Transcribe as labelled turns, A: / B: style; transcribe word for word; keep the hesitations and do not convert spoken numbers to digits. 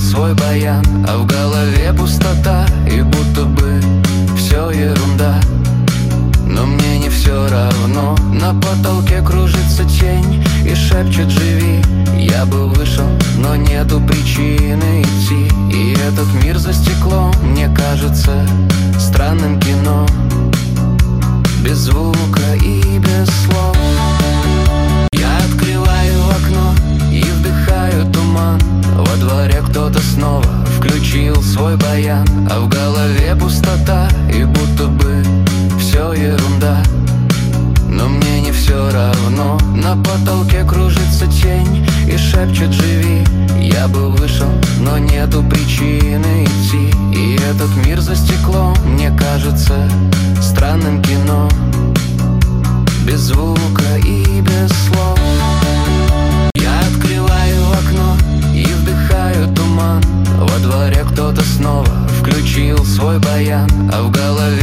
A: свой баян, а в голове пустота, и будто бы все ерунда. Но мне не все равно. На потолке кружится тень и шепчет: живи. Я бы вышел, но нету причины идти. И этот мир за стеклом мне кажется странным кино, без звука и без слов. Я открываю окно и вдыхаю туман. Во дворе кто-то снова включил свой баян, а в голове пустота, и будто бы все ерунда. Но мне не все равно. На потолке кружится тень и шепчет: живи. Я бы вышел, но нету причины идти. И этот мир за стеклом мне кажется странным кино, без звука и без слов. Я открываю окно и вдыхаю туман. Во дворе кто-то снова включил свой баян, а в голове